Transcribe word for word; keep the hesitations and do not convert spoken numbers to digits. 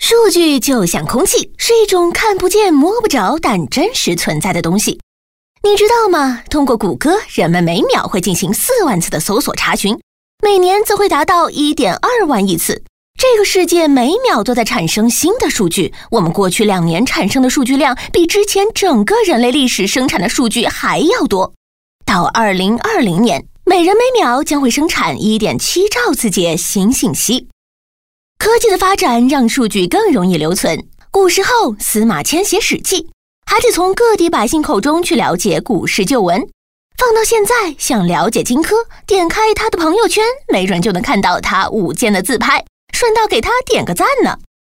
数据就像空气，是一种看不见摸不着但真实存在的东西。你知道吗？通过谷歌，人们每秒会进行四万次的搜索查询，每年则会达到 一点二万亿次。这个世界每秒都在产生新的数据，我们过去两年产生的数据量比之前整个人类历史生产的数据还要多。到二零二零年，每人每秒将会生产 一点七兆次节新信息。科技的发展让数据更容易留存。古时候，司马迁写史记，还得从各地百姓口中去了解古时旧闻。放到现在，想了解荆轲，点开他的朋友圈，没准就能看到他舞剑的自拍，顺道给他点个赞呢。